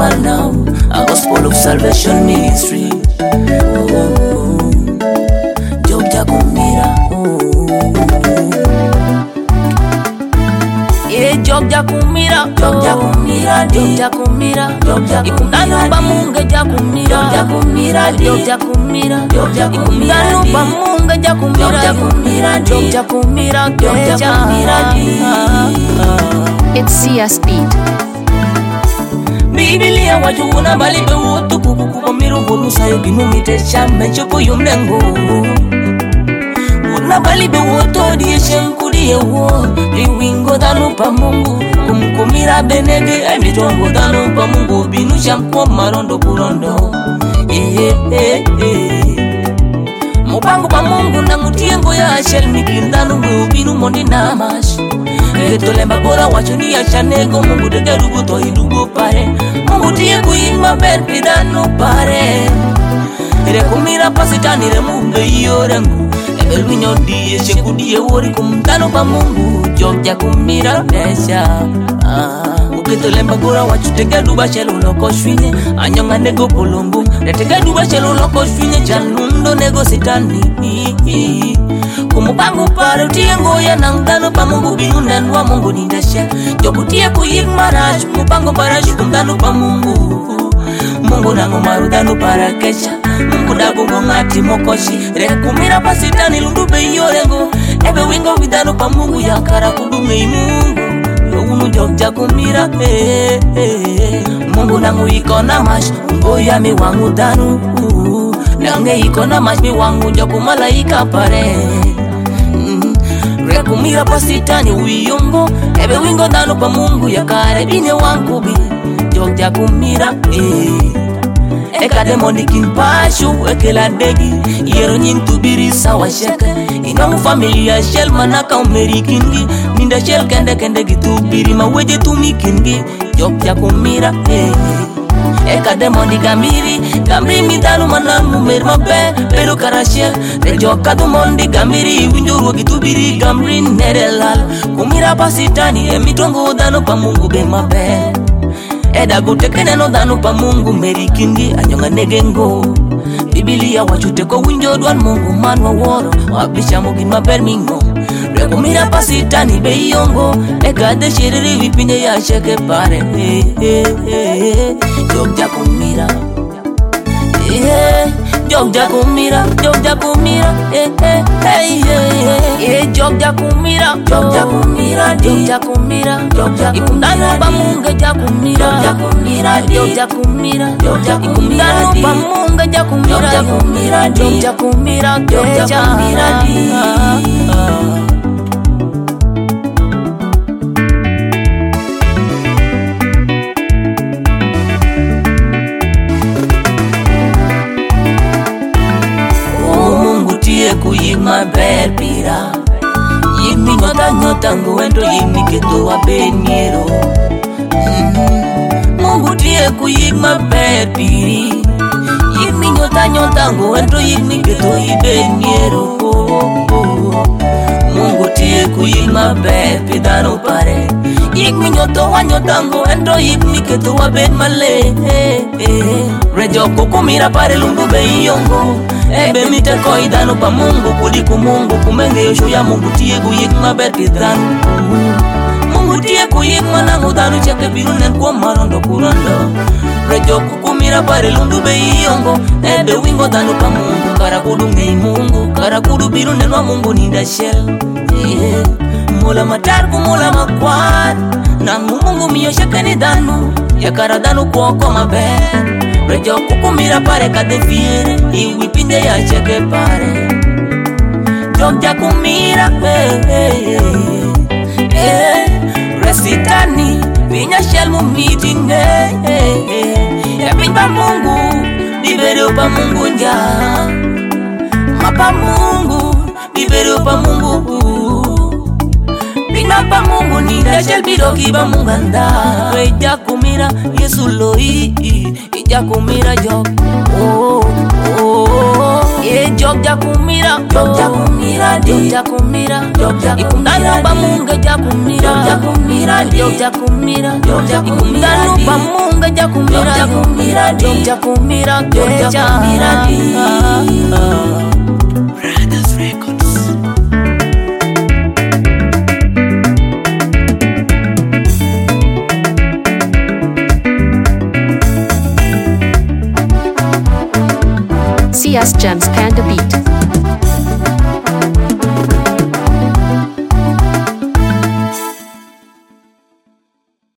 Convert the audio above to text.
are now a Gospel of Salvation Ministry. Job Jakumira. Job Jakumira, Job Jakumira, Job Jakumira, Job Jakumira. Ikundanu pamunga Jakumira, Job Jakumira, Job Jakumira, Job Jakumira. Ikundanu pamunga Jakumira, Job Jakumira, Job Jakumira, Job Jakumira. It's CS Beat. Biblia wajuna balibe wotu kukukupa mirugu sayo ginumite shame chopo yumlengo. Una balibe wotu diye shenkuriye wo. Liwingo danu pa Mungu kumkumira benege emitongo danu pa Mungu binu shampo marondo burondo. Mupango pa Mungu na ngutiengo ya shel mikindanu binu mondi namash. Keto lemba bora wachuni ya chanego Mungu dege rugu to hidugo pare. Mungu tiye kuima ben pidanu pare. Rekumira pasitani remumbe iyo rengu. Elwinyo diye sheku diye wori kumtano pa Mungu. Job Jakumira pesha. Uketo lemba bora wachutege duba shelu loko shwinye. Anyonga nego polombu. Retege duba shelu loko shwinye. Chanundo nego sitani. Kumupangu pare utiye ngoya nangdano pa Mungu binunen wa Mungu nindeshe. Jobu tiye kuyik marash mupangu parash kumdano pa Mungu. Mungu nangu marudano para kesha. Mungu dabungo ngati mokoshi. Rekumira pasitani lundube yorengo. Ebe wingo vidano pa Mungu ya kara kudume Mungu. Unu Job Jakumira. Mungu nangu ikona mash. Ngoya mi wangu danu. Nange ikona mash mi wangu joku malaika pare. Rekumira pasitani uyongo. Ebe wingo dano pa Mungu ya kare bine wangu bi. Job Jakumira. Eka demoni kinpashu ekela degi. Yero nyintubiri sawa sheka. Inangu familia shel manaka umerikingi. Ninda shel kende kende gitubiri maweje tumikingi. Job Jakumira. Eka demoni gamiri. Gamri midalu manamu mermabe. Pero karashel. Rejo kadu mondi gamiri. Winjuru gitubiri gamri nerelal. Kumira pasitani emitongo dano pa Mungu bemabe. Eda gutekene no danu pa Mungu merikindi anyonga negengo. Biblia wachuteko winjo duan Mungu manwa woro. Wabisha mugi mabermingo. Rekumira pasitani beyongo. Eka de shiriri wipinde ya sheke pare. Job Jakumira. Job Jakumira, Job Jakumira, Job Jakumira, Job Jakumira, Job Jakumira, Job Jakumira. Ikundanu pamunga Jakumira, Job Jakumira, Job Jakumira, Job Jakumira. Ikundanu pamunga Jakumira, Job Jakumira, Job Jakumira, Job Jakumira. Kuyima berbira. Yimi nyota nguendo yimi keto wa benyero. Mungu tiye kuyima berbiri. Yimi nyota nguendo yimi keto ibenyero. Mungu tiye kuyima berbidano pare. Yimi nyota nguendo yimi keto wa ben male. Rejo kukumira pare lundu beyongo. Ebe mite koidano pa Mungu kuliku Mungu kumenge yosho ya Mungu tiye kuyik maberki danu. Mungu tiye kuyik manangu danu cheke birunen kwa marondo kurondo. Rejo kukumira pare lundu beyongo. Ebe wingo danu pa Mungu karakudu ngei Mungu. Karakudu birunen wa Mungu ninda shell. Mula matarku mula makwad. Nangu Mungu miyo sheke ni danu. Ya kara danu kwa maber. Rejo kukumira pare kadefire. Iwipinde ya cheke pare. Job Jakumira. Resitani vinya shelmu meeting. Epin pa Mungu libere pa Mungu nja. Mapa Mungu libere pa Mungu. Pina pa Mungu ni dashel bidoki pa Munganda. Jakumira Yesu loi. Jakumira Job. Oh, oh, oh. Jog jakumira, jog jakumira, jog jakumira, jog jakumira, bamunga jakumira, jog jakumira, jog jakumira, bamunga jakumira, jog jakumira, jog jakumira. Brothers Records. CS Gems Panda Beat.